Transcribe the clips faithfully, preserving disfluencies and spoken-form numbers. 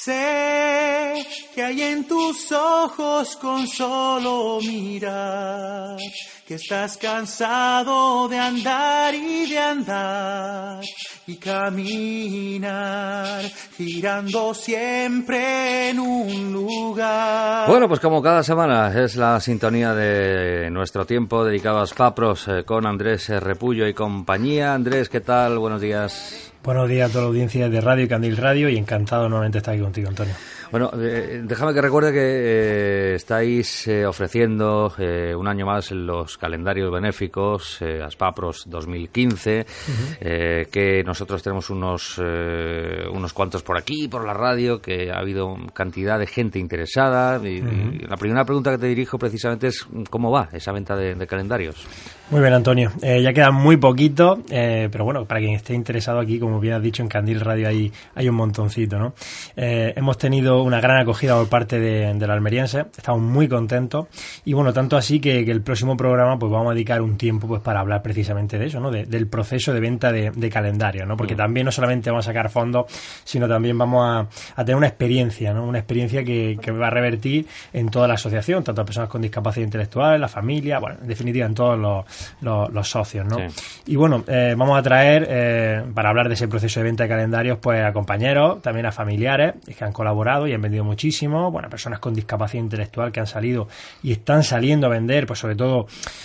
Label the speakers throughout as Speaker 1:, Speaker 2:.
Speaker 1: Sé que hay en tus ojos con solo mirar, que estás cansado de andar y de andar y caminar, girando siempre en un lugar.
Speaker 2: Bueno, pues como cada semana es la sintonía de nuestro tiempo dedicado a Aspapros eh, con Andrés Repullo y compañía. Andrés, ¿qué tal? Buenos días.
Speaker 3: Buenos días a toda la audiencia de Radio Candil Radio y encantado nuevamente estar aquí contigo, Antonio.
Speaker 2: Bueno, eh, déjame que recuerde que eh, estáis eh, ofreciendo eh, un año más los calendarios benéficos eh, Aspapros dos mil quince, uh-huh. eh, que nosotros tenemos unos eh, unos cuantos por aquí, por la radio, que ha habido cantidad de gente interesada y, uh-huh. y la primera pregunta que te dirijo precisamente es ¿cómo va esa venta de, de calendarios?
Speaker 3: Muy bien, Antonio. Eh, ya queda muy poquito, eh, pero bueno, para quien esté interesado aquí, como bien has dicho, en Candil Radio hay, hay un montoncito, ¿no? Eh, hemos tenido una gran acogida por parte de, de la almeriense, estamos muy contentos y bueno, tanto así que, que el próximo programa pues vamos a dedicar un tiempo pues para hablar precisamente de eso, ¿no? De, del proceso de venta de, de calendario, ¿no? Porque también no solamente vamos a sacar fondos, sino también vamos a, a tener una experiencia, ¿no? Una experiencia que, que va a revertir en toda la asociación, tanto a personas con discapacidad intelectual, la familia, bueno, en definitiva en todos los, los, los socios, ¿no? Sí. Y bueno, eh, vamos a traer eh, para hablar de ese proceso de venta de calendarios pues a compañeros, también a familiares que han colaborado y han vendido muchísimo, bueno, personas con discapacidad intelectual que han salido y están saliendo a vender, pues sobre todo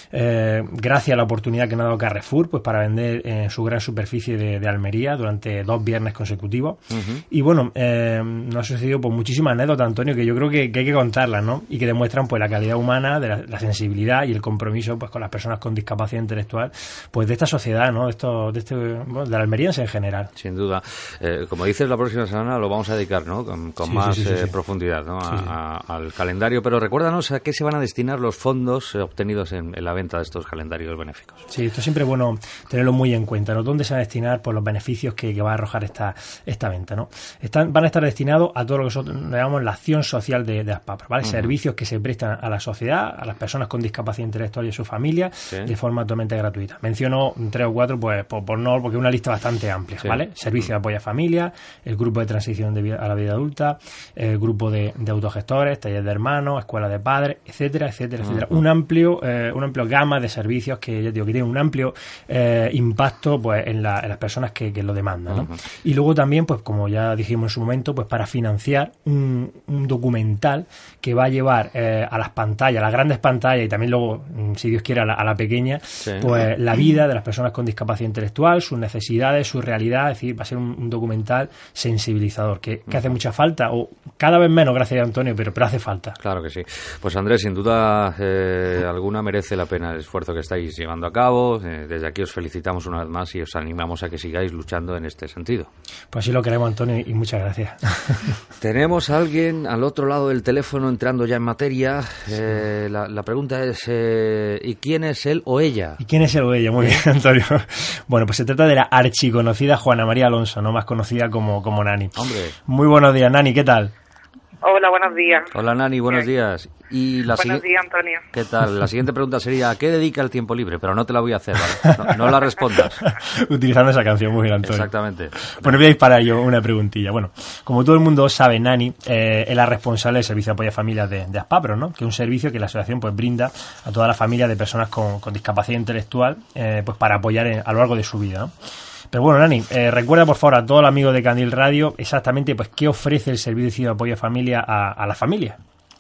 Speaker 3: eh, gracias a la oportunidad que nos ha dado Carrefour, pues para vender en su gran superficie de, de Almería durante dos viernes consecutivos. Uh-huh. Y bueno, eh, nos ha sucedido pues muchísimas anécdotas, Antonio, que yo creo que, que hay que contarlas, ¿no? Y que demuestran pues la calidad humana, de la, la sensibilidad y el compromiso pues con las personas con discapacidad intelectual, pues de esta sociedad, ¿no? De esto, de este, bueno, de la almeriense en general.
Speaker 2: Sin duda. Eh, como dices, la próxima semana lo vamos a dedicar, ¿no? Con, con sí, más sí, sí, sí, eh, profundidad, ¿no? Sí, sí. A, a, al calendario, pero recuérdanos a qué se van a destinar los fondos eh, obtenidos en, en la venta de estos calendarios benéficos.
Speaker 3: Sí, esto siempre es bueno tenerlo muy en cuenta, ¿no? ¿Dónde se van a destinar pues, los beneficios que, que va a arrojar esta, esta venta, ¿no? Están, van a estar destinados a todo lo que nosotros llamamos la acción social de, de Aspapros, ¿vale? Uh-huh. Servicios que se prestan a la sociedad, a las personas con discapacidad intelectual y a su familia, sí. de forma totalmente gratuita. Menciono tres o cuatro, pues por, por no, porque es una lista bastante amplia, sí. ¿vale? Servicio uh-huh. de apoyo a familia, el grupo de transición de vida, a la vida adulta, el grupo de, de autogestores, talleres de hermanos, escuela de padres, etcétera, etcétera, uh-huh. etcétera. Un amplio, eh, un amplio gama de servicios que ya digo que tienen un amplio eh, impacto pues en, la, en las personas que, que lo demandan, ¿no? Uh-huh. Y luego también, pues como ya dijimos en su momento, pues para financiar un, un documental que va a llevar eh, a las pantallas, a las grandes pantallas y también luego, si Dios quiere, a la, a la pequeña, sí. pues la vida de las personas con discapacidad intelectual, sus necesidades, su realidad, es decir, va a ser un, un documental sensibilizador que, que uh-huh. hace mucha falta, o cada vez menos, gracias a Antonio, pero, pero hace falta.
Speaker 2: Claro que sí. Pues Andrés, sin duda eh, alguna merece la pena el esfuerzo que estáis llevando a cabo. Eh, desde aquí os felicitamos una vez más y os animamos a que sigáis luchando en este sentido.
Speaker 3: Pues así lo queremos, Antonio, y muchas gracias.
Speaker 2: Tenemos a alguien al otro lado del teléfono entrando ya en materia. Eh, la, la pregunta es, eh, ¿y quién es él o ella?
Speaker 3: ¿Y quién es él o ella? Muy bien, Antonio. Bueno, pues se trata de la archiconocida Juana María Alonso, no más conocida como, como Nani.
Speaker 2: Hombre.
Speaker 3: Muy buenos días, Nani, ¿qué tal?
Speaker 4: Hola, buenos días.
Speaker 2: Hola, Nani, buenos Bien. días. Y la
Speaker 4: buenos
Speaker 2: si...
Speaker 4: días, Antonio.
Speaker 2: ¿Qué tal? La siguiente pregunta sería, ¿a qué dedica el tiempo libre? Pero no te la voy a hacer, ¿vale? No, no la respondas.
Speaker 3: Utilizando esa canción, muy bien, Antonio.
Speaker 2: Exactamente.
Speaker 3: Bueno, voy a disparar yo una preguntilla. Bueno, como todo el mundo sabe, Nani eh, es la responsable del servicio de apoyo a familias de, de Aspapros, ¿no? Que es un servicio que la asociación pues brinda a todas las familias de personas con, con discapacidad intelectual eh, pues para apoyar en, a lo largo de su vida, ¿no? Pero bueno, Nani, eh, recuerda por favor a todos los amigos de Candil Radio exactamente pues qué ofrece el servicio de apoyo a familia a, a la familia.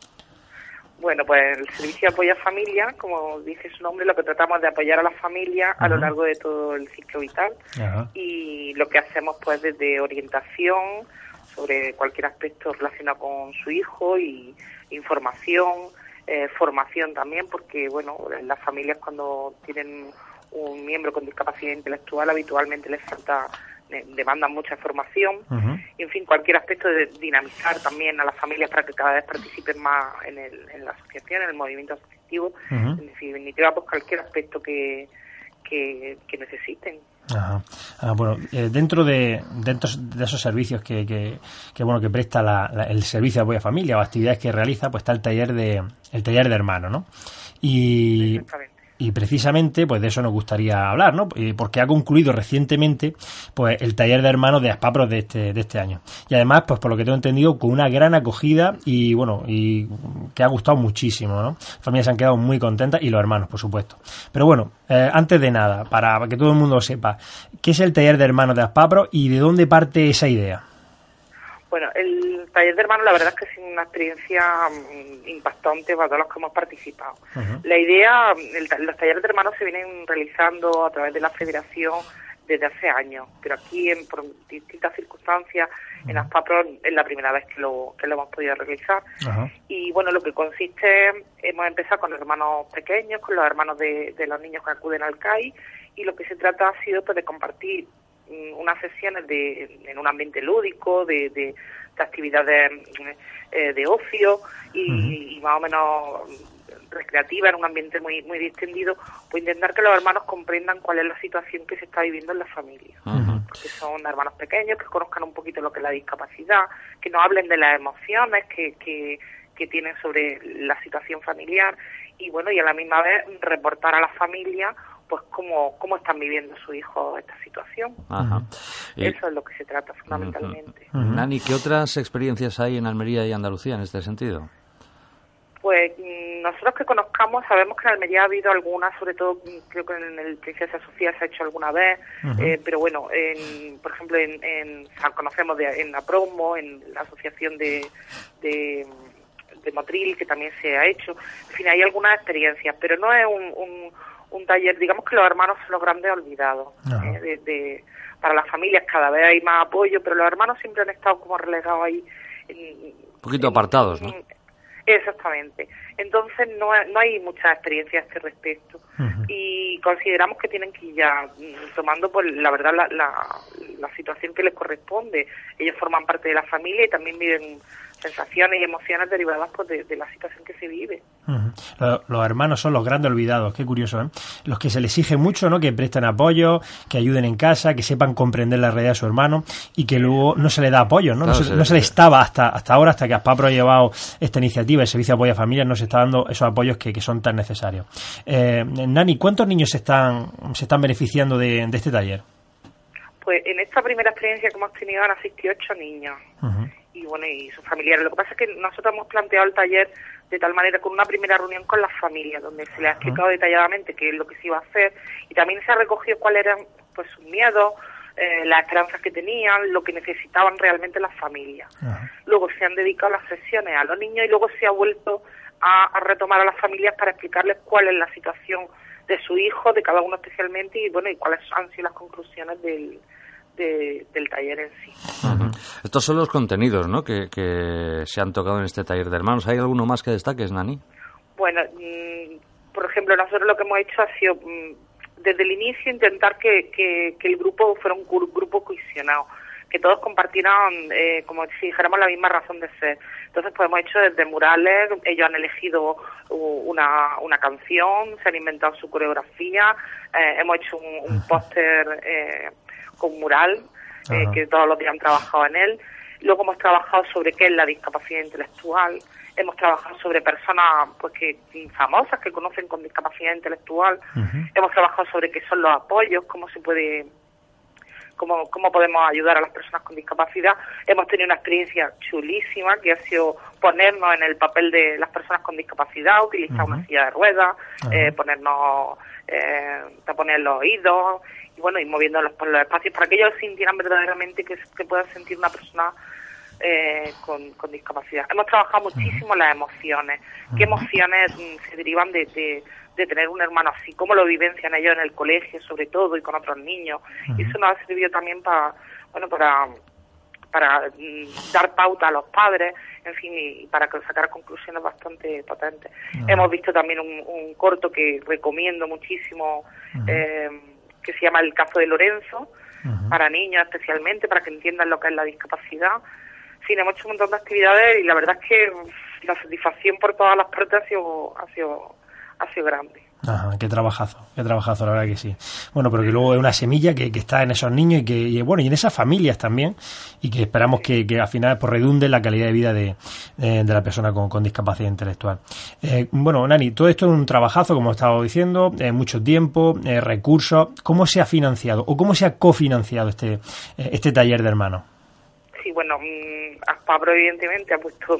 Speaker 4: Bueno, pues el servicio de apoyo a familia, como dice su nombre, lo que tratamos es de apoyar a las familias a lo largo de todo el ciclo vital. Ajá. Y lo que hacemos pues desde orientación sobre cualquier aspecto relacionado con su hijo y información, eh, formación también, porque bueno, las familias cuando tienen un miembro con discapacidad intelectual habitualmente les falta, demandan mucha formación, uh-huh. y en fin, cualquier aspecto de dinamizar también a las familias para que cada vez participen más en, el, en la asociación, en el movimiento asociativo, uh-huh. en definitiva, pues cualquier aspecto que, que, que necesiten.
Speaker 3: Ajá. Ah, bueno, eh, dentro de dentro de esos servicios que, que, que bueno que presta la, la, el servicio de apoyo a familia o actividades que realiza, pues está el taller de el taller de hermanos, ¿no? Y y precisamente pues de eso nos gustaría hablar, ¿no? Porque ha concluido recientemente pues el taller de hermanos de Aspapros de este, de este año. Y además, pues por lo que tengo entendido, con una gran acogida y bueno, y que ha gustado muchísimo, ¿no? Las familias se han quedado muy contentas y los hermanos, por supuesto. Pero bueno, eh, antes de nada, para que todo el mundo sepa, ¿qué es el taller de hermanos de Aspapros y de dónde parte esa idea?
Speaker 4: Bueno, el taller de hermanos la verdad es que es una experiencia impactante para todos los que hemos participado. Uh-huh. La idea, el, los talleres de hermanos se vienen realizando a través de la federación desde hace años, pero aquí en, por distintas circunstancias uh-huh. en Aspapros es la primera vez que lo, que lo hemos podido realizar. Uh-huh. Y bueno, lo que consiste, hemos empezado con hermanos pequeños, con los hermanos de, de los niños que acuden al C A I, y lo que se trata ha sido pues de compartir unas sesiones de, en un ambiente lúdico, de, de, de actividades eh, de ocio y, uh-huh. y más o menos recreativa, en un ambiente muy muy distendido, pues intentar que los hermanos comprendan cuál es la situación que se está viviendo en la familia. Uh-huh. Porque son hermanos pequeños, que conozcan un poquito lo que es la discapacidad, que nos hablen de las emociones que, que, que tienen sobre la situación familiar y bueno, y a la misma vez reportar a la familia pues cómo, cómo están viviendo sus hijos esta situación. Ajá. Eso es lo que se trata fundamentalmente.
Speaker 2: Uh-huh. Uh-huh. Nani, ¿qué otras experiencias hay en Almería y Andalucía en este sentido?
Speaker 4: Pues nosotros que conozcamos sabemos que en Almería ha habido algunas, sobre todo creo que en el Princesa Sofía se ha hecho alguna vez, uh-huh. eh, pero bueno, en, por ejemplo en, en conocemos de, en la Promo, en la asociación de, de de Motril, que también se ha hecho. En fin, hay algunas experiencias, pero no es un, un un taller, digamos que los hermanos son los grandes olvidados. Eh, de, de, para las familias cada vez hay más apoyo, pero los hermanos siempre han estado como relegados ahí. En,
Speaker 2: un poquito en, apartados, ¿no?
Speaker 4: En, exactamente. Entonces no, no hay mucha experiencia a este respecto. Uh-huh. Y consideramos que tienen que ir ya tomando, pues la verdad, la, la, la situación que les corresponde. Ellos forman parte de la familia y también viven sensaciones y emociones derivadas pues, de, de la situación que se vive.
Speaker 3: Uh-huh. Los, los hermanos son los grandes olvidados, qué curioso, ¿eh? Los que se les exige mucho, ¿no? Que presten apoyo, que ayuden en casa, que sepan comprender la realidad de su hermano y que luego no se le da apoyo, ¿no? Claro, no se, no se les estaba hasta hasta ahora, hasta que Aspapros ha llevado esta iniciativa, el Servicio de Apoyo a Familias, no se está dando esos apoyos que, que son tan necesarios. Eh, Nani, ¿cuántos niños se están se están beneficiando de, de este taller?
Speaker 4: Pues en esta primera experiencia que hemos tenido han asistido ocho niños. Uh-huh. Y bueno, y sus familiares. Lo que pasa es que nosotros hemos planteado el taller de tal manera con una primera reunión con las familias, donde se les ha explicado uh-huh. detalladamente qué es lo que se iba a hacer y también se ha recogido cuáles eran pues sus miedos, eh, las esperanzas que tenían, lo que necesitaban realmente las familias. Uh-huh. Luego se han dedicado las sesiones a los niños y luego se ha vuelto a, a retomar a las familias para explicarles cuál es la situación de su hijo, de cada uno especialmente, y bueno, y cuáles han sido las conclusiones del De, del taller en sí.
Speaker 2: Uh-huh. Estos son los contenidos, ¿no?, que, que se han tocado en este taller de hermanos. ¿Hay alguno más que destaques, Nani?
Speaker 4: Bueno, mmm, por ejemplo, nosotros lo que hemos hecho ha sido mmm, desde el inicio intentar que, que, que el grupo fuera un grupo cohesionado, que todos compartieran, eh, como si dijéramos, la misma razón de ser. Entonces, pues hemos hecho desde murales, ellos han elegido una, una canción, se han inventado su coreografía, eh, hemos hecho un, un póster eh, con mural, eh, que todos los días han trabajado en él. Luego hemos trabajado sobre qué es la discapacidad intelectual, hemos trabajado sobre personas pues que famosas que conocen con discapacidad intelectual, uh-huh. hemos trabajado sobre qué son los apoyos, cómo se puede, cómo, cómo podemos ayudar a las personas con discapacidad. Hemos tenido una experiencia chulísima que ha sido ponernos en el papel de las personas con discapacidad, utilizar uh-huh. una silla de ruedas, uh-huh. eh, ponernos eh, tapones en los oídos, y bueno, y moviéndolos por los espacios para que ellos sintieran verdaderamente que, que pueda sentir una persona eh, con, con discapacidad. Hemos trabajado muchísimo uh-huh. las emociones, uh-huh. qué emociones mm, se derivan de, de, de tener un hermano así, cómo lo vivencian ellos en el colegio, sobre todo, y con otros niños. Uh-huh. Y eso nos ha servido también para, bueno, para, para mm, dar pauta a los padres, en fin, y para sacar conclusiones bastante potentes. Uh-huh. Hemos visto también un, un corto que recomiendo muchísimo, uh-huh. eh, que se llama El caso de Lorenzo, uh-huh. para niños especialmente, para que entiendan lo que es la discapacidad. Sí, hemos hecho un montón de actividades y la verdad es que la satisfacción por todas las partes ha sido, ha sido, ha sido grande.
Speaker 3: Ajá, qué trabajazo, qué trabajazo, la verdad que sí. Bueno, pero que luego es una semilla que, que está en esos niños y que, y, bueno, y en esas familias también, y que esperamos que, que al final pues, redunde en la calidad de vida de, de, de la persona con, con discapacidad intelectual. Eh, bueno, Nani, todo esto es un trabajazo, como estaba diciendo, eh, mucho tiempo, eh, recursos. ¿Cómo se ha financiado o cómo se ha cofinanciado este, eh, este taller de hermanos?
Speaker 4: Sí, bueno, Aspapro evidentemente ha puesto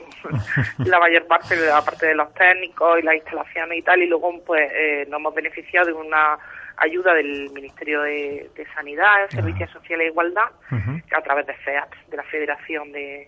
Speaker 4: la mayor parte de la parte de los técnicos y las instalaciones y tal, y luego pues eh, nos hemos beneficiado de una ayuda del Ministerio de, de Sanidad, Servicios uh-huh. Sociales e Igualdad, uh-huh. a través de FEAP, de la Federación de,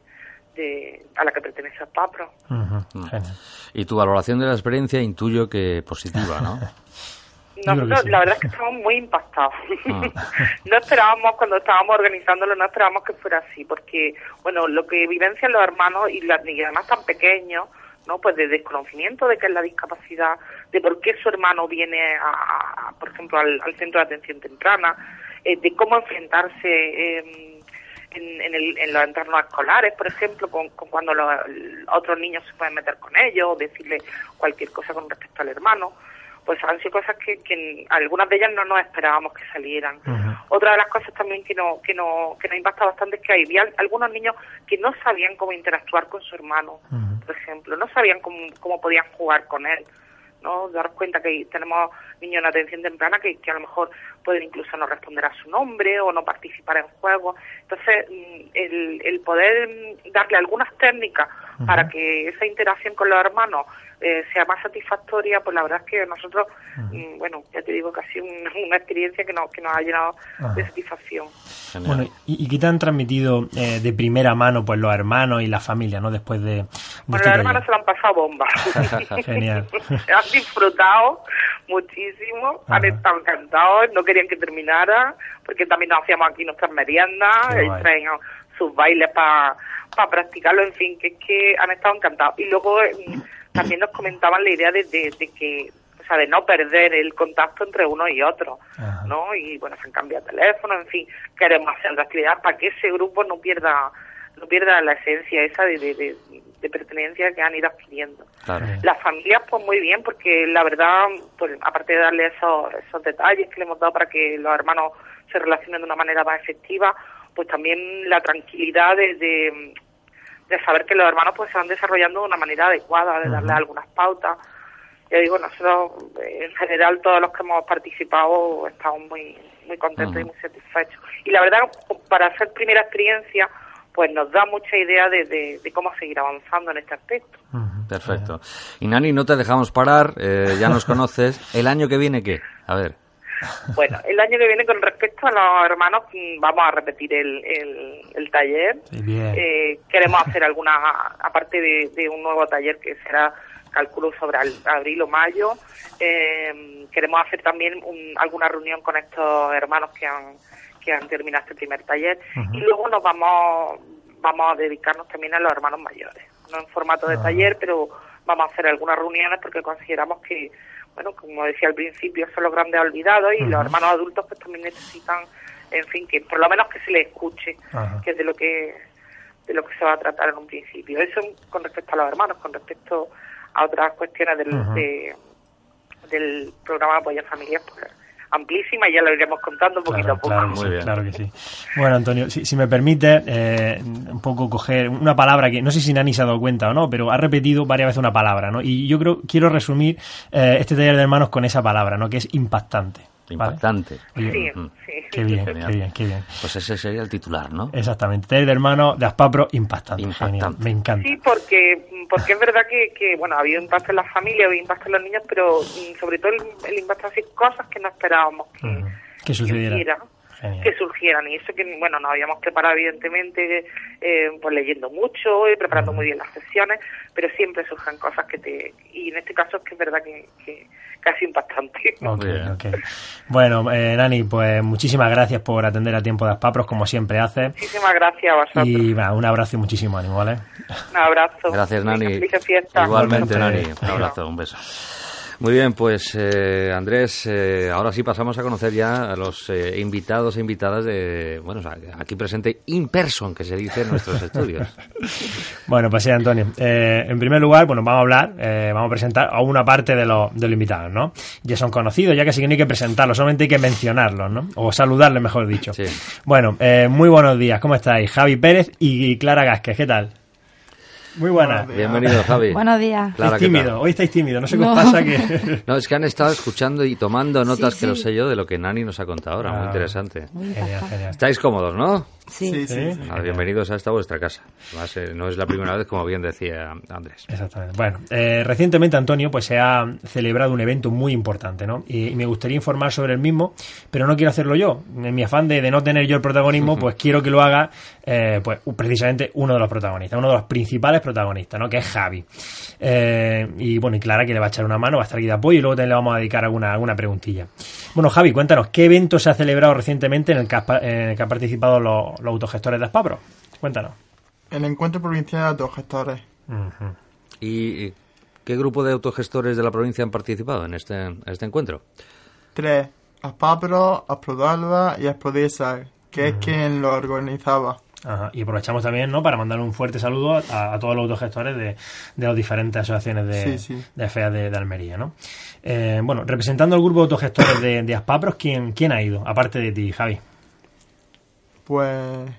Speaker 4: de a la que pertenece Aspapro.
Speaker 2: Uh-huh. Uh-huh. Y tu valoración de la experiencia intuyo que positiva, ¿no?
Speaker 4: Nosotros, sí. La verdad es que estamos muy impactados. Ah. No esperábamos, cuando estábamos organizándolo, no esperábamos que fuera así, porque, bueno, lo que vivencian los hermanos y, la, y además tan pequeños, ¿no? Pues de desconocimiento de qué es la discapacidad, de por qué su hermano viene, a, a por ejemplo, al, al centro de atención temprana, eh, de cómo enfrentarse eh, en, en, el, en los entornos escolares, por ejemplo, con, con cuando los, otros niños se pueden meter con ellos, o decirle cualquier cosa con respecto al hermano. Pues han sido cosas que, que algunas de ellas no nos esperábamos que salieran. Uh-huh. Otra de las cosas también que no que no que nos impacta bastante es que había algunos niños que no sabían cómo interactuar con su hermano, uh-huh. por ejemplo, no sabían cómo, cómo podían jugar con él, ¿no? Daros cuenta que tenemos niños en atención temprana que, que a lo mejor pueden incluso no responder a su nombre o no participar en juegos. Entonces, el, el poder darle algunas técnicas uh-huh. para que esa interacción con los hermanos eh, sea más satisfactoria, pues la verdad es que nosotros, uh-huh. bueno, ya te digo que ha sido una, una experiencia que nos, que nos ha llenado uh-huh. de satisfacción.
Speaker 3: Genial. Bueno, ¿y, y qué te han transmitido eh, de primera mano pues los hermanos y la familia, ¿no? Después de, de
Speaker 4: bueno,
Speaker 3: este
Speaker 4: los hermanos se lo han pasado bomba.
Speaker 3: Genial.
Speaker 4: Han disfrutado muchísimo, uh-huh. han estado encantados, no querían que terminara, porque también nos hacíamos aquí nuestras meriendas, traen sus bailes para pa practicarlo, en fin, que es que han estado encantados. Y luego eh, también nos comentaban la idea de, de, de que, o sea, de no perder el contacto entre uno y otro, uh-huh. ¿no? Y bueno, se han cambiado teléfono, en fin, queremos hacer otra actividad para que ese grupo no pierda no pierda la esencia esa de, de, de, de pertenencia que han ido adquiriendo. Claro. Las familias, pues muy bien, porque la verdad, pues aparte de darle esos, esos detalles que le hemos dado para que los hermanos se relacionen de una manera más efectiva, pues también la tranquilidad de, de, de saber que los hermanos pues se van desarrollando de una manera adecuada, de darle uh-huh. algunas pautas. Ya digo, nosotros en general todos los que hemos participado estamos muy muy contentos uh-huh. y muy satisfechos. Y la verdad, para hacer primera experiencia, pues nos da mucha idea de, de, de cómo seguir avanzando en este aspecto.
Speaker 2: Uh-huh. Perfecto. Y Nani, no te dejamos parar, eh, ya nos conoces. ¿El año que viene qué? A ver.
Speaker 4: Bueno, el año que viene con respecto a los hermanos vamos a repetir el, el, el taller.
Speaker 3: Sí, bien.
Speaker 4: Eh, queremos hacer alguna, aparte de, de un nuevo taller que será cálculo sobre al, abril o mayo, eh, queremos hacer también un, alguna reunión con estos hermanos que han que han terminado este primer taller uh-huh. y luego nos vamos vamos a dedicarnos también a los hermanos mayores, no en formato de uh-huh. taller, pero vamos a hacer algunas reuniones porque consideramos que, bueno, como decía al principio, son los grandes olvidados y uh-huh. los hermanos adultos pues también necesitan, en fin, que por lo menos que se les escuche, uh-huh. que es de lo que de lo que se va a tratar en un principio. Eso con respecto a los hermanos. Con respecto a otras cuestiones del, uh-huh. de, del programa de apoyo a familias, pues amplísima, y ya lo iremos contando poquito
Speaker 3: claro,
Speaker 4: a poco.
Speaker 3: Claro que, sí, claro que sí. Bueno, Antonio, si, si me permite eh, un poco coger una palabra que no sé si Nani se ha dado cuenta o no, pero ha repetido varias veces una palabra, ¿no? Y yo creo quiero resumir eh, este taller de hermanos con esa palabra, ¿no? Que es impactante.
Speaker 2: Impactante.
Speaker 4: ¿Vale? Sí,
Speaker 2: uh-huh.
Speaker 4: sí.
Speaker 3: Qué bien,
Speaker 2: Genial.
Speaker 3: qué bien, qué bien.
Speaker 2: Pues ese sería el titular, ¿no?
Speaker 3: Exactamente. Taller de hermanos de Aspapro, impactante.
Speaker 2: Impactante.
Speaker 3: Genial. Me encanta.
Speaker 4: Sí, porque porque es verdad que, que bueno, ha habido impacto en las familias, ha habido impacto en los niños, pero sobre todo el, el impacto así cosas que no esperábamos que,
Speaker 3: uh-huh. que sucediera.
Speaker 4: que surgieran, y eso que, bueno, nos habíamos preparado evidentemente eh, pues leyendo mucho y preparando uh-huh. muy bien las sesiones, pero siempre surgen cosas que te, y en este caso es que es verdad que, que casi impactante.
Speaker 3: Okay, okay. Bueno, eh, Nani, pues muchísimas gracias por atender a tiempo de Aspapros, como siempre haces.
Speaker 4: Muchísimas gracias a vosotros.
Speaker 3: Y bueno, un abrazo y muchísimo ánimo, ¿vale?
Speaker 4: Un abrazo.
Speaker 2: Gracias, Nani.
Speaker 4: Feliz fiesta.
Speaker 2: Igualmente, Nani. Un abrazo, un beso. Muy bien, pues eh, Andrés, eh, ahora sí pasamos a conocer ya a los eh, invitados e invitadas de, bueno, o sea, aquí presente in person, que se dice en nuestros estudios.
Speaker 3: Bueno, pues sí, Antonio. Eh, en primer lugar, bueno, vamos a hablar, eh, vamos a presentar a una parte de los, de los invitados, ¿no? Ya son conocidos, ya casi que no hay que presentarlos, solamente hay que mencionarlos, ¿no? O saludarles, mejor dicho.
Speaker 2: Sí.
Speaker 3: Bueno, eh, muy buenos días, ¿cómo estáis? Javi Pérez y Clara Gásquez, ¿qué tal? Muy buenas.
Speaker 2: Bienvenido, Javi.
Speaker 5: Buenos días.
Speaker 2: Clara,
Speaker 3: estáis tímido, hoy estáis tímidos, no sé qué os pasa que...
Speaker 2: No, es que han estado escuchando y tomando notas,
Speaker 5: Sí,
Speaker 2: que lo
Speaker 5: sí.
Speaker 2: sé yo, de lo que Nani nos ha contado ahora.
Speaker 3: Ah.
Speaker 2: Muy interesante.
Speaker 5: Muy
Speaker 3: Genial,
Speaker 5: impactante.
Speaker 3: genial.
Speaker 2: Estáis cómodos, ¿no?
Speaker 5: Sí.
Speaker 1: Sí, sí,
Speaker 3: ¿Sí?
Speaker 1: sí.
Speaker 2: Nada, bienvenidos a esta vuestra casa. Además, eh, no es la primera vez, como bien decía Andrés.
Speaker 3: Exactamente. Bueno, eh, recientemente, Antonio, pues se ha celebrado un evento muy importante, ¿no? Y, y me gustaría informar sobre el mismo, pero no quiero hacerlo yo. En mi afán de, de no tener yo el protagonismo, pues quiero que lo haga, eh, pues precisamente uno de los protagonistas, uno de los principales protagonistas, ¿no? Que es Javi. Eh, y bueno, y Clara, que le va a echar una mano, va a estar aquí de apoyo y luego también le vamos a dedicar alguna, alguna preguntilla. Bueno, Javi, cuéntanos, ¿qué evento se ha celebrado recientemente en el que, has, en el que han participado los, los autogestores de Aspapro? Cuéntanos.
Speaker 1: El encuentro provincial de autogestores.
Speaker 3: Uh-huh.
Speaker 2: ¿Y qué grupo de autogestores de la provincia han participado en este, en este encuentro?
Speaker 1: Tres. Aspapro, Asprodalba y Asprodesa, que es quien lo organizaba.
Speaker 3: Ajá. Y aprovechamos también, ¿no?, para mandar un fuerte saludo a, a todos los autogestores de, de las diferentes asociaciones de,
Speaker 1: Sí, sí.
Speaker 3: de F E A de, de Almería, ¿no? Eh, bueno, representando al grupo de autogestores de, de Aspapros, ¿quién, ¿quién ha ido? Aparte de ti, Javi.
Speaker 1: Pues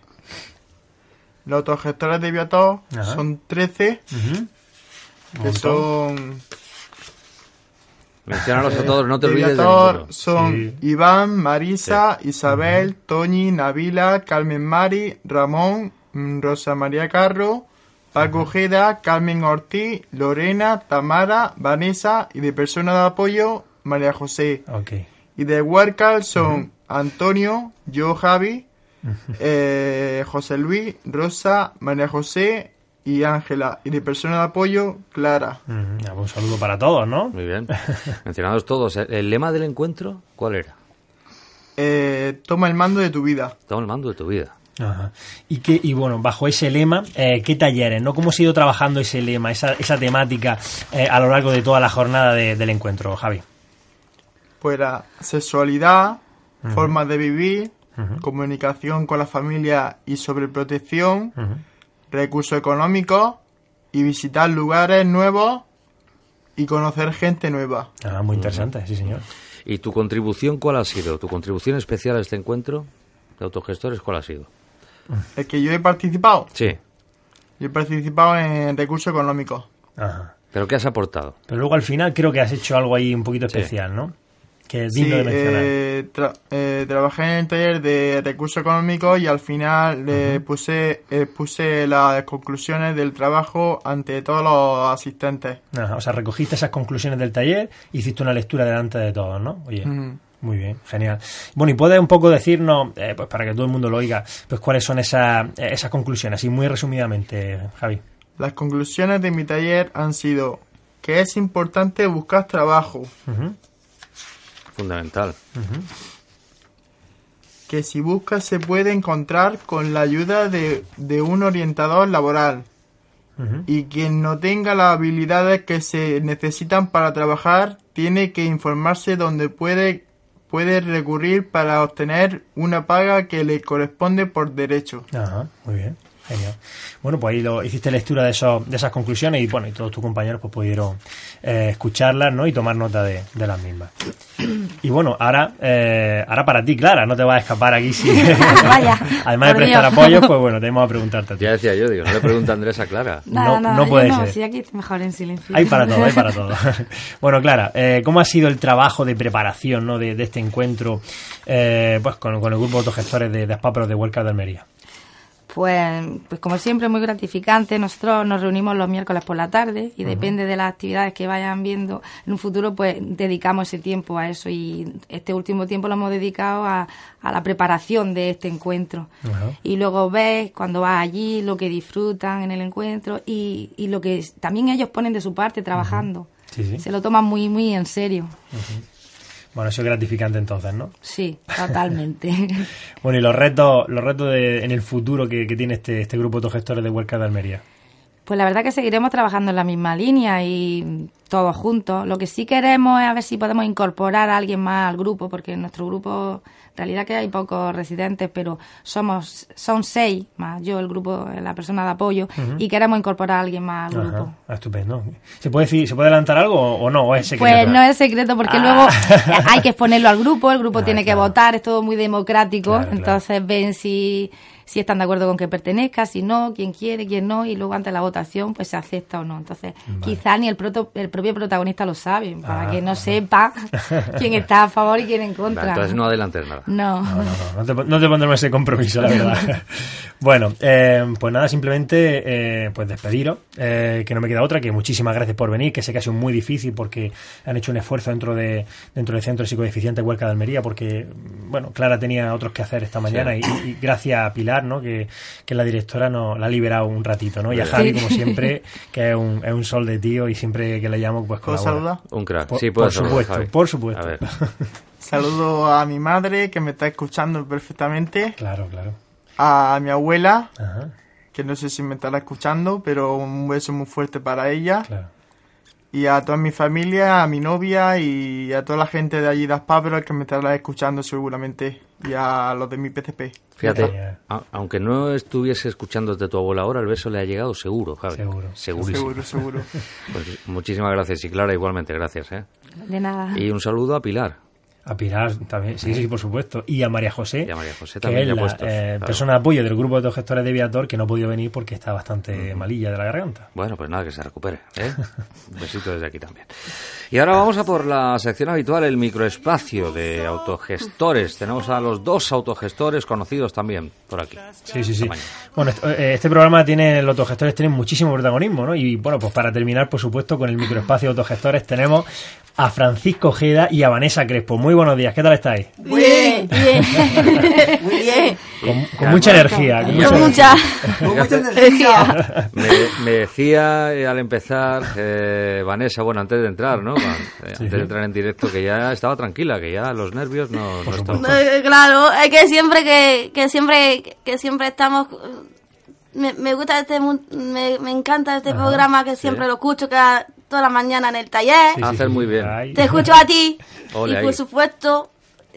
Speaker 1: los autogestores de Viator
Speaker 3: Ajá.
Speaker 1: son trece,
Speaker 3: Uh-huh. Un
Speaker 1: que
Speaker 3: montón.
Speaker 1: son...
Speaker 2: Menciónalos a todos, no te
Speaker 1: de
Speaker 2: olvides de
Speaker 1: Viator
Speaker 2: ninguno.
Speaker 1: son
Speaker 3: Sí.
Speaker 1: Iván, Marisa, Isabel, Toñi, Navila, Carmen Mari, Ramón, mm, Rosa María Carro, Paco Ojeda, Carmen Ortiz, Lorena, Tamara, Vanessa y de persona de apoyo, María José.
Speaker 3: Ok.
Speaker 1: Y de Huércal son Antonio, yo Javi, eh, José Luis, Rosa, María José y Ángela. Y de persona de apoyo, Clara.
Speaker 3: Uh-huh. Ya, pues un saludo para todos, ¿no?
Speaker 2: Muy bien. Mencionados todos. ¿El, el lema del encuentro cuál era?
Speaker 1: Eh, toma el mando de tu vida.
Speaker 2: Toma el mando de tu vida.
Speaker 3: Ajá. Y que y bueno, bajo ese lema, eh, ¿qué talleres, no? ¿Cómo se ha ido trabajando ese lema, esa, esa temática eh, a lo largo de toda la jornada de, del encuentro, Javi?
Speaker 1: Pues la sexualidad,
Speaker 3: Ujú.
Speaker 1: formas de vivir,
Speaker 3: Ujú.
Speaker 1: comunicación con la familia y sobreprotección,
Speaker 3: Uh-huh.
Speaker 1: recursos económicos y visitar lugares nuevos y conocer gente nueva.
Speaker 3: Ah, muy interesante, sí, señor.
Speaker 2: ¿Y tu contribución cuál ha sido? ¿Tu contribución especial a este encuentro de autogestores cuál ha sido?
Speaker 1: Es que yo he participado,
Speaker 2: Sí.
Speaker 1: yo he participado en recursos económicos.
Speaker 3: Ajá.
Speaker 2: ¿Pero qué has aportado?
Speaker 3: Pero luego al final creo que has hecho algo ahí un poquito
Speaker 2: Sí.
Speaker 3: especial, ¿no? Que es
Speaker 1: Sí,
Speaker 3: digno de mencionar.
Speaker 1: eh, tra- eh, trabajé en el taller de recursos económicos y al final eh, puse, eh, puse las conclusiones del trabajo ante todos los asistentes.
Speaker 3: Ajá, o sea, recogiste esas conclusiones del taller, hiciste una lectura delante de todos, ¿no? Oye,
Speaker 1: Ujú.
Speaker 3: muy bien, genial. Bueno, y puedes un poco decirnos, eh, pues para que todo el mundo lo oiga, pues cuáles son esas, eh, esas conclusiones, así muy resumidamente, Javi.
Speaker 1: Las conclusiones de mi taller han sido que es importante buscar trabajo,
Speaker 3: Ujú,
Speaker 2: Fundamental.
Speaker 3: ujú.
Speaker 1: que si buscas se puede encontrar con la ayuda de, de un orientador laboral
Speaker 3: Ujú.
Speaker 1: y quien no tenga las habilidades que se necesitan para trabajar tiene que informarse donde puede, puede recurrir para obtener una paga que le corresponde por derecho.
Speaker 3: Ajá, muy bien, genial. Bueno, pues ahí lo, hiciste lectura de, esos, de esas conclusiones y bueno, y todos tus compañeros pues pudieron eh, escucharlas, ¿no? Y tomar nota de, de las mismas. Y bueno, ahora eh, ahora para ti, Clara, no te vas a escapar aquí si...
Speaker 5: Vaya,
Speaker 3: Además de
Speaker 5: por
Speaker 3: prestar
Speaker 5: Dios.
Speaker 3: apoyo, pues bueno, tenemos a preguntarte a ti.
Speaker 2: Ya decía yo, digo, no le pregunta a Andrés a Clara.
Speaker 5: Nada,
Speaker 3: No-
Speaker 5: nada,
Speaker 3: no
Speaker 5: yo
Speaker 3: puede
Speaker 5: no,
Speaker 3: ser.
Speaker 5: sí, aquí estoy mejor en silencio.
Speaker 3: Hay para todo, hay para todo. Bueno, Clara, eh, ¿cómo ha sido el trabajo de preparación, ¿no? de, de este encuentro eh, pues con, con el grupo de autogestores de, de Aspapros de Huércal de Almería?
Speaker 5: Pues, pues como siempre, muy gratificante. Nosotros nos reunimos los miércoles por la tarde y depende de las actividades que vayan viendo en un futuro, pues dedicamos ese tiempo a eso. Y este último tiempo lo hemos dedicado a, a la preparación de este encuentro.
Speaker 3: Ajá.
Speaker 5: Y luego ves cuando vas allí lo que disfrutan en el encuentro y, y lo que también ellos ponen de su parte trabajando.
Speaker 3: Sí, sí.
Speaker 5: Se lo toman muy, muy en serio.
Speaker 3: Bueno, eso es gratificante entonces, ¿no?
Speaker 5: Sí, totalmente.
Speaker 3: Bueno, y los retos los retos de, en el futuro que, que tiene este, este grupo de autogestores de Huércal de Almería.
Speaker 5: Pues la verdad que seguiremos trabajando en la misma línea y todos juntos. Lo que sí queremos es a ver si podemos incorporar a alguien más al grupo, porque en nuestro grupo, en realidad que hay pocos residentes, pero somos son seis, más yo, el grupo, la persona de apoyo, uh-huh. y queremos incorporar a alguien más al grupo.
Speaker 3: Ah, estupendo. ¿Se puede decir, se puede adelantar algo o no? ¿O es secreto?
Speaker 5: Pues no es secreto, porque ah. luego hay que exponerlo al grupo, el grupo ah, tiene claro. que votar, es todo muy democrático, claro, entonces claro. ven si... si están de acuerdo con que pertenezca, si no, quién quiere, quién no, y luego ante la votación pues se acepta o no. Entonces, vale. quizá ni el, proto, el propio protagonista lo sabe, para ah, que no ah, sepa quién está a favor y quién en contra.
Speaker 2: Entonces no adelantes nada.
Speaker 5: No.
Speaker 3: No, no, no, no, te, no te pondremos ese compromiso, la verdad. Bueno, eh, pues nada, simplemente eh, pues despediros, eh, que no me queda otra, que muchísimas gracias por venir, que sé que ha sido muy difícil porque han hecho un esfuerzo dentro de dentro del Centro Psicodeficiente Huerca de Almería, porque, bueno, Clara tenía otros que hacer esta mañana sí. y, y gracias a Pilar, ¿no? Que, que la directora nos la ha liberado un ratito, ¿no? Y a Javi, sí. como siempre, que es un, es un sol de tío y siempre que le llamo, pues
Speaker 1: colabora. ¿Puedo saludar?
Speaker 2: Un crack.
Speaker 3: Por,
Speaker 2: sí,
Speaker 3: por
Speaker 2: saludar,
Speaker 3: supuesto,
Speaker 2: Javi.
Speaker 3: por supuesto.
Speaker 2: A ver.
Speaker 1: Saludo a mi madre, que me está escuchando perfectamente.
Speaker 3: Claro, claro.
Speaker 1: A mi abuela,
Speaker 3: Ajá.
Speaker 1: que no sé si me estará escuchando, pero un beso muy fuerte para ella.
Speaker 3: Claro.
Speaker 1: Y a toda mi familia, a mi novia y a toda la gente de allí de Aspapro que me estará escuchando seguramente. Y a los de mi P C P.
Speaker 2: Fíjate, a, aunque no estuviese escuchándote tu abuela ahora, el beso le ha llegado seguro, Javi.
Speaker 3: Seguro.
Speaker 2: Segurísimo.
Speaker 1: Seguro, seguro.
Speaker 2: Pues muchísimas gracias. Y Clara, igualmente, gracias. ¿eh?
Speaker 5: De nada.
Speaker 2: Y un saludo a Pilar.
Speaker 3: A Pilar también, sí, sí, por supuesto. Y a María José.
Speaker 2: Y a María José
Speaker 3: que
Speaker 2: también.
Speaker 3: es
Speaker 2: ya
Speaker 3: la
Speaker 2: puestos,
Speaker 3: eh,
Speaker 2: claro.
Speaker 3: persona de apoyo del grupo de autogestores de Viator, que no ha podido venir porque está bastante uh-huh. malilla de la garganta.
Speaker 2: Bueno, pues nada, que se recupere. ¿eh? Un besito desde aquí también. Y ahora vamos a por la sección habitual, el microespacio de autogestores. Tenemos a los dos autogestores conocidos también por aquí.
Speaker 3: Sí, sí, sí. Bueno, este programa tiene, los autogestores tienen muchísimo protagonismo, ¿no? Y bueno, pues para terminar, por supuesto, con el microespacio de autogestores tenemos a Francisco Ojeda y a Vanessa Crespo. Muy buenos días, ¿qué tal estáis?
Speaker 5: Bien, bien. Muy bien.
Speaker 3: Con, con mucha energía. Con mucha,
Speaker 5: mucha,
Speaker 1: con mucha energía.
Speaker 2: Me, me decía eh, al empezar, eh, Vanessa, bueno, antes de entrar, ¿no? Cuando, eh, antes de entrar en directo, que ya estaba tranquila, que ya los nervios no, no estaban.
Speaker 6: Claro, es que siempre que, que siempre que siempre estamos... Me, me gusta este, me, me encanta este Ajá, programa, que siempre sí. lo escucho cada, toda la mañana en el taller.
Speaker 2: Sí, sí, Haces sí, muy bien.
Speaker 3: Ay.
Speaker 6: Te escucho a ti.
Speaker 2: Ole,
Speaker 6: y por
Speaker 2: ahí.
Speaker 6: supuesto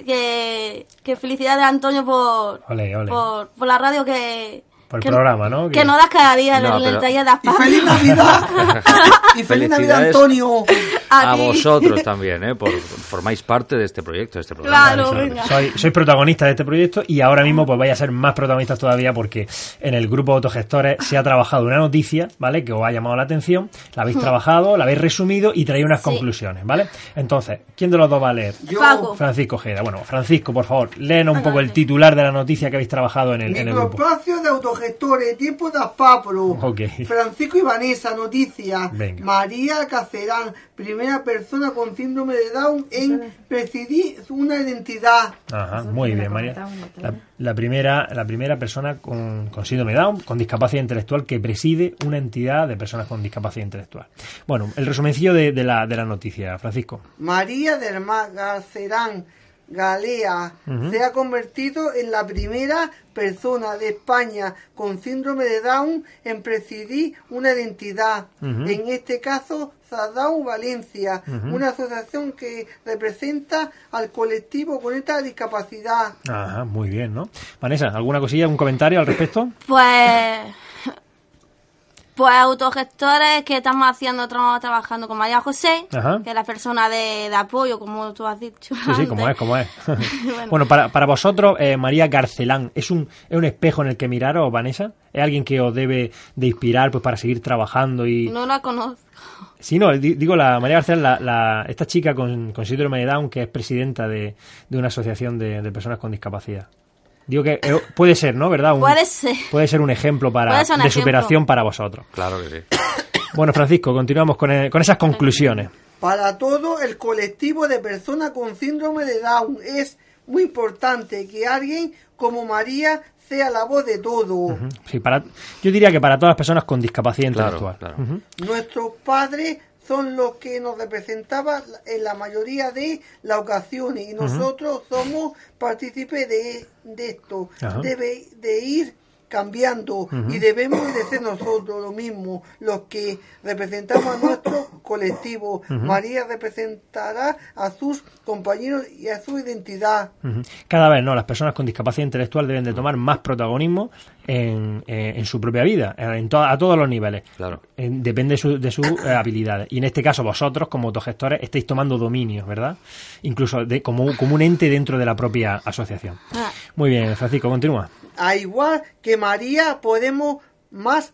Speaker 6: que, que felicidades a Antonio por,
Speaker 3: ole, ole.
Speaker 6: por por la radio que...
Speaker 3: Por el
Speaker 6: que,
Speaker 3: programa, ¿no?
Speaker 6: Que, que nos das cada día
Speaker 2: no,
Speaker 6: en
Speaker 2: pero...
Speaker 6: el taller de Aspapro.
Speaker 1: ¡Y feliz Navidad! ¡Y feliz Navidad, Antonio!
Speaker 2: A, a vosotros también, ¿eh? Por, formáis parte de este proyecto, de este programa.
Speaker 6: Claro,
Speaker 3: sois,
Speaker 6: venga.
Speaker 3: Sois, sois protagonistas de este proyecto y ahora mismo pues vais a ser más protagonistas todavía, porque en el grupo de autogestores se ha trabajado una noticia, ¿vale? Que os ha llamado la atención, la habéis trabajado, la habéis resumido y traéis unas sí. conclusiones, ¿vale? Entonces, ¿quién de los dos va a leer?
Speaker 1: Yo.
Speaker 6: Paco.
Speaker 3: Francisco Ojeda. Bueno, Francisco, por favor, léenos un poco el titular de la noticia que habéis trabajado en el, en el grupo.
Speaker 7: Microespacio de autogestores, tiempo de Aspapro.
Speaker 3: Okay.
Speaker 7: Francisco y Vanessa, noticias.
Speaker 3: Venga.
Speaker 7: María Cacerán, primera persona con síndrome de Down en presidir una identidad.
Speaker 3: Ajá, muy bien, María. La, la primera la primera persona con, con síndrome de Down, con discapacidad intelectual, que preside una entidad de personas con discapacidad intelectual. Bueno, el resumencillo de, de, la, de la noticia, Francisco.
Speaker 7: María del Mar Cacerán Galea uh-huh. se ha convertido en la primera persona de España con síndrome de Down en presidir una identidad. Uh-huh. En este caso, Sadao Valencia, uh-huh. una asociación que representa al colectivo con esta discapacidad.
Speaker 3: Ajá, muy bien, ¿no? Vanessa, ¿alguna cosilla, un comentario al respecto?
Speaker 6: Pues... Pues autogestores que estamos haciendo, estamos trabajando con María José, Ajá. que es la persona de, de apoyo, como tú has dicho.
Speaker 3: Sí, sí, como es, como es. bueno, bueno para, para vosotros, eh, María Garcelán, ¿es un, ¿es un espejo en el que miraros, Vanessa? ¿Es alguien que os debe de inspirar pues para seguir trabajando? Y
Speaker 6: no la conozco.
Speaker 3: Sí, no, digo, la María Garcelán, la, la, esta chica con, con síndrome de Down, que es presidenta de, de una asociación de, de personas con discapacidad. Digo que eh, puede ser, ¿no? ¿Verdad? Un,
Speaker 6: puede ser.
Speaker 3: Puede ser un ejemplo para,
Speaker 6: un
Speaker 3: de
Speaker 6: ejemplo.
Speaker 3: superación para vosotros.
Speaker 2: Claro que sí.
Speaker 3: Bueno, Francisco, continuamos con, el, con esas conclusiones.
Speaker 7: Para todo el colectivo de personas con síndrome de Down es muy importante que alguien como María sea la voz de todo.
Speaker 3: Uh-huh. Sí, para, yo diría que para todas las personas con discapacidad intelectual.
Speaker 2: Claro, claro.
Speaker 3: Uh-huh.
Speaker 7: Nuestros padres son los que nos representaban en la mayoría de las ocasiones y nosotros uh-huh. somos partícipes de, de esto. Uh-huh. Debe de ir cambiando uh-huh. y debemos de ser nosotros lo mismo los que representamos a nuestro colectivo. Uh-huh. María representará a sus compañeros y a su identidad.
Speaker 3: Uh-huh. Cada vez no, las personas con discapacidad intelectual deben de tomar más protagonismo en, en, en su propia vida, en to- a todos los niveles.
Speaker 2: Claro.
Speaker 3: En, depende de, su, de sus eh, habilidades. Y en este caso vosotros, como autogestores, estáis tomando dominio, ¿verdad? Incluso de, como, como un ente dentro de la propia asociación. Ah. Muy bien, Francisco, continúa.
Speaker 7: A igual que María, podemos más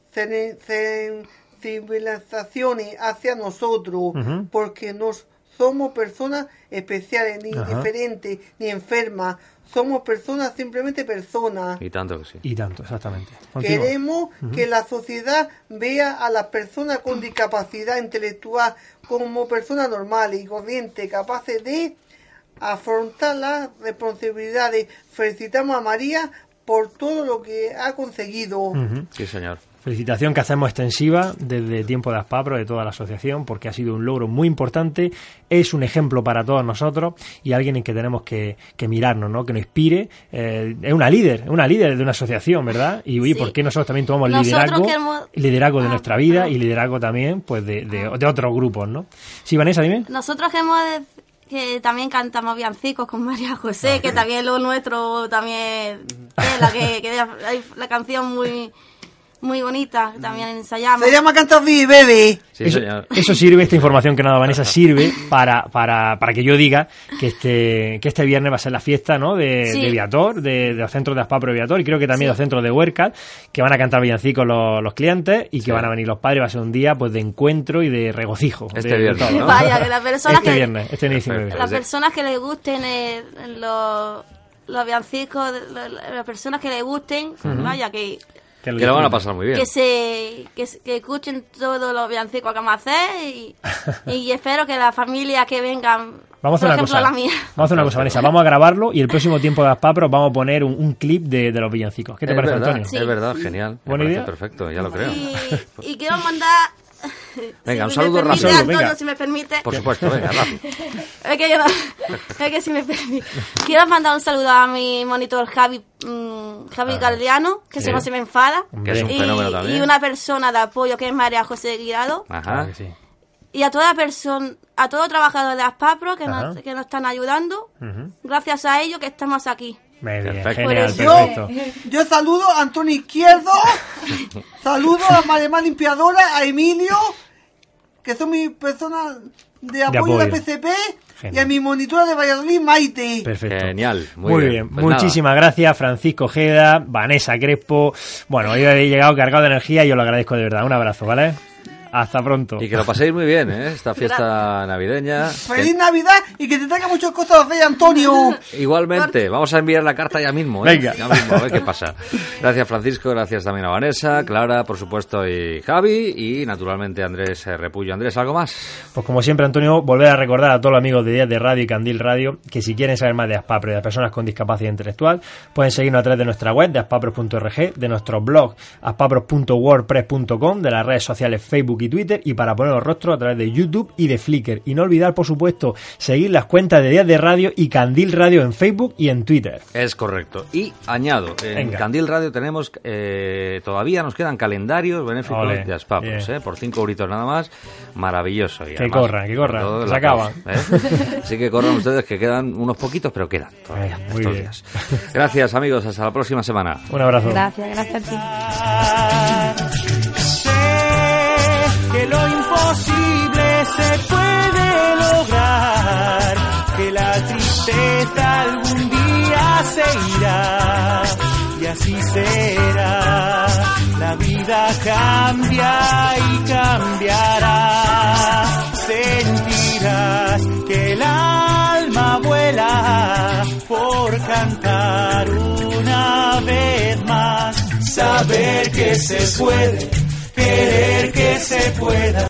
Speaker 7: civilizaciones hacia nosotros, uh-huh. porque no somos personas especiales, ni uh-huh. diferentes, ni enfermas. Somos personas, simplemente personas.
Speaker 2: Y tanto que sí.
Speaker 3: Y tanto, exactamente. Continúa.
Speaker 7: Queremos uh-huh. que la sociedad vea a las personas con discapacidad intelectual como personas normales y corrientes, capaces de afrontar las responsabilidades. Felicitamos a María por todo lo que ha conseguido.
Speaker 3: Uh-huh.
Speaker 2: Sí, señor.
Speaker 3: Felicitación que hacemos extensiva desde Tiempo de Aspapro, de toda la asociación, porque ha sido un logro muy importante, es un ejemplo para todos nosotros y alguien en que tenemos que, que mirarnos, ¿no? Que nos inspire. Eh, es una líder, una líder de una asociación, ¿verdad? Y oye, sí. ¿por qué nosotros también tomamos nosotros liderazgo, queremos... liderazgo de ah, nuestra vida ah. y liderazgo también pues de, de, de otros grupos, ¿no? Sí, Vanessa, dime.
Speaker 6: Nosotros hemos de... que también cantamos villancicos con María José, ah, que también lo nuestro también es la que, que hay la canción muy muy bonita, también ensayamos.
Speaker 7: Se llama Cantar Bebé.
Speaker 2: Sí,
Speaker 3: eso, eso sirve, esta información que nos da Vanessa sirve para, para, para que yo diga que este que este viernes va a ser la fiesta, ¿no? de, sí. de Viator, de, de los centros de Aspapro de Viator, y creo que también sí. los centros de Huércal, que van a cantar villancicos los, los clientes y que sí. van a venir los padres. Va a ser un día pues de encuentro y de regocijo.
Speaker 2: Este
Speaker 3: de,
Speaker 2: viernes,
Speaker 3: de
Speaker 2: ¿no?
Speaker 6: Vaya, que las personas
Speaker 3: este
Speaker 6: que,
Speaker 3: viernes, este viernes.
Speaker 6: Las personas que les gusten eh, los, los villancicos, las personas que les gusten, uh-huh. vaya, que...
Speaker 2: Que lo van a pasar muy bien.
Speaker 6: Que se que, que escuchen todos los villancicos que vamos a hacer y, y espero que las familias que vengan,
Speaker 3: vamos a hacer una cosa,
Speaker 6: la mía.
Speaker 3: Vamos a hacer una cosa, Vanessa, vamos a grabarlo y el próximo Tiempo de Aspapro vamos a poner un, un clip de, de los villancicos. ¿Qué te
Speaker 2: es
Speaker 3: parece,
Speaker 2: verdad,
Speaker 3: Antonio?
Speaker 2: Sí. Es verdad, genial.
Speaker 3: Buena idea.
Speaker 2: Perfecto, ya lo creo.
Speaker 6: Y, y quiero mandar...
Speaker 2: Venga,
Speaker 6: si
Speaker 2: un saludo
Speaker 6: permite,
Speaker 2: rápido.
Speaker 6: Antonio,
Speaker 2: venga.
Speaker 6: si me permite.
Speaker 2: Por supuesto, venga, rápido.
Speaker 6: Es que, yo no, es que si me permite. Quiero mandar un saludo a mi monitor Javi mmm, Javi ah, Galdiano, que sí. si no se me enfada.
Speaker 2: Que es un fenómeno
Speaker 6: y,
Speaker 2: también.
Speaker 6: Y una persona de apoyo que es María José Guirado.
Speaker 2: Ajá.
Speaker 3: Que sí.
Speaker 6: Y a toda persona, a todo trabajador de Aspapro que nos, que nos están ayudando. Uh-huh. Gracias a ellos que estamos aquí.
Speaker 3: Muy bien,
Speaker 2: perfecto.
Speaker 3: Genial,
Speaker 7: yo,
Speaker 3: perfecto.
Speaker 7: Yo saludo a Antonio Izquierdo, saludo a Marema Limpiadora, a Emilio, que son mis personas de apoyo de, apoyo. de la P C P, genial. Y a mi monitora de Valladolid, Maite.
Speaker 3: Perfecto.
Speaker 2: Genial, muy,
Speaker 3: muy
Speaker 2: bien.
Speaker 3: bien.
Speaker 2: Pues
Speaker 3: muchísimas
Speaker 2: nada.
Speaker 3: gracias, Francisco Ojeda, Vanessa Crespo. Bueno, hoy habéis llegado cargado de energía y os lo agradezco de verdad. Un abrazo, ¿vale? Hasta pronto.
Speaker 2: Y que lo paséis muy bien, ¿eh? Esta fiesta navideña.
Speaker 7: ¡Feliz Navidad! Y que te traiga muchas cosas de Antonio.
Speaker 2: Igualmente. Vamos a enviar la carta ya mismo, ¿eh?
Speaker 3: Venga.
Speaker 2: Ya mismo, a ver qué pasa. Gracias, Francisco. Gracias también a Vanessa, Clara, por supuesto, y Javi. Y, naturalmente, Andrés Repullo. Andrés, ¿algo más?
Speaker 3: Pues como siempre, Antonio, volver a recordar a todos los amigos de Días de Radio y Candil Radio que si quieren saber más de Aspapro y de las personas con discapacidad intelectual, pueden seguirnos a través de nuestra web, de aspapros punto org, de nuestro blog, aspapros punto wordpress punto com, de las redes sociales Facebook y Twitter, y para poner los rostros a través de YouTube y de Flickr. Y no olvidar, por supuesto, seguir las cuentas de Días de Radio y Candil Radio en Facebook y en Twitter.
Speaker 2: Es correcto. Y añado, en Venga. Candil Radio tenemos, eh, todavía nos quedan calendarios benéficos Olé, de Aspapros, eh, por cinco euritos nada más. Maravilloso. Y
Speaker 3: que
Speaker 2: además,
Speaker 3: corran, que corran, se acaban.
Speaker 2: ¿eh? Así que corran ustedes, que quedan unos poquitos, pero quedan todavía eh, estos bien. días. Gracias, amigos. Hasta la próxima semana.
Speaker 3: Un abrazo.
Speaker 5: Gracias, gracias a ti.
Speaker 8: Que lo imposible se puede lograr, que la tristeza algún día se irá, y así será. La vida cambia y cambiará. Sentirás que el alma vuela por cantar una vez más. Saber que se puede, querer que se pueda.